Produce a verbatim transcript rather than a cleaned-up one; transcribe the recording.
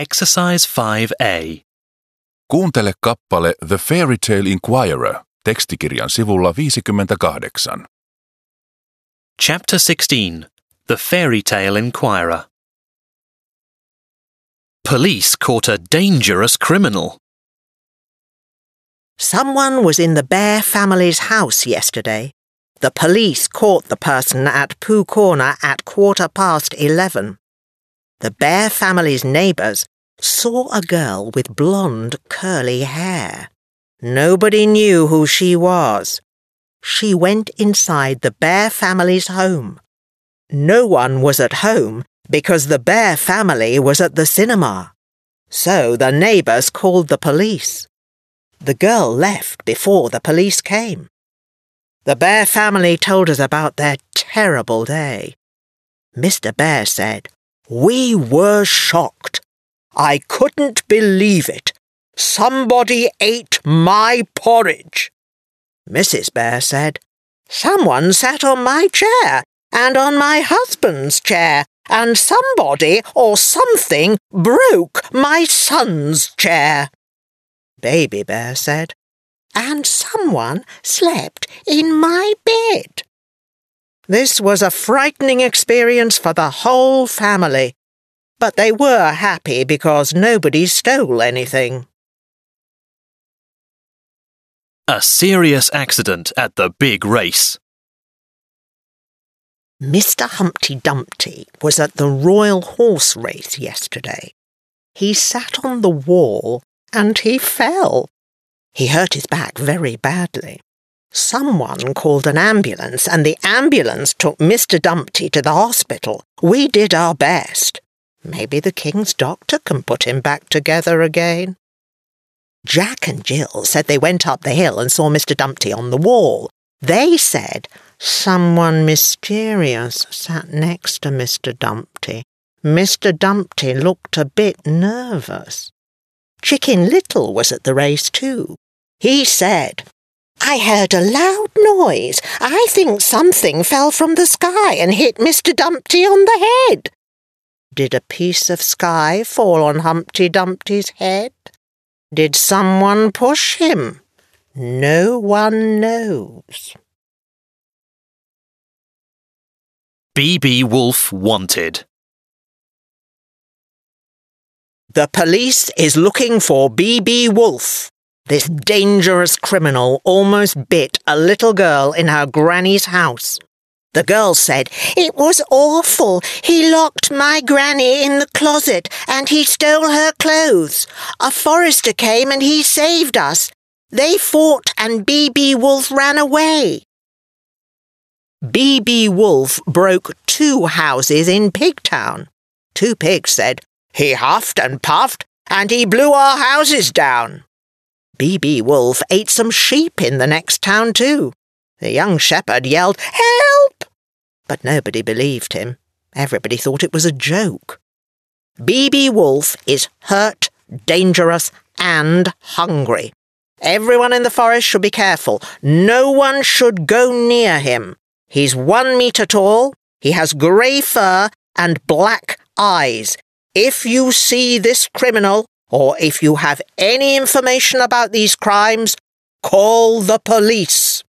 Exercise five A. Kuuntele kappale The Fairy Tale Inquirer tekstikirjan sivulla viisikymmentäkahdeksan. Chapter sixteen. The Fairy Tale Inquirer. Police caught a dangerous criminal. Someone was in the Bear family's house yesterday. The police caught the person at Pooh Corner at quarter past eleven. The Bear family's neighbours saw a girl with blonde, curly hair. Nobody knew who she was. She went inside the Bear family's home. No one was at home because the Bear family was at the cinema. So the neighbours called the police. The girl left before the police came. The Bear family told us about their terrible day. Mister Bear said, "We were shocked. I couldn't believe it. Somebody ate my porridge." Missus Bear said, "Someone sat on my chair and on my husband's chair, and somebody or something broke my son's chair." Baby Bear said, "And someone slept in my bed." This was a frightening experience for the whole family, but they were happy because nobody stole anything. A serious accident at the big race. Mister Humpty Dumpty was at the Royal Horse Race yesterday. He sat on the wall and he fell. He hurt his back very badly. Someone called an ambulance and the ambulance took Mister Dumpty to the hospital. We did our best. Maybe the King's doctor can put him back together again. Jack and Jill said they went up the hill and saw Mister Dumpty on the wall. They said someone mysterious sat next to Mister Dumpty. Mister Dumpty looked a bit nervous. Chicken Little was at the race too. He said, "I heard a loud noise. I think something fell from the sky and hit Mister Dumpty on the head." Did a piece of sky fall on Humpty Dumpty's head? Did someone push him? No one knows. B B Wolf wanted. The police is looking for B B Wolf. This dangerous criminal almost bit a little girl in her granny's house. The girl said, "It was awful. He locked my granny in the closet and he stole her clothes. A forester came and he saved us. They fought and B B Wolf ran away." B B Wolf broke two houses in Pigtown. Two pigs said, "He huffed and puffed and he blew our houses down." B B Wolf ate some sheep in the next town too. The young shepherd yelled, "Help!" But nobody believed him. Everybody thought it was a joke. B B Wolf is hurt, dangerous, and hungry. Everyone in the forest should be careful. No one should go near him. He's one metre tall, he has grey fur and black eyes. If you see this criminal, or if you have any information about these crimes, call the police.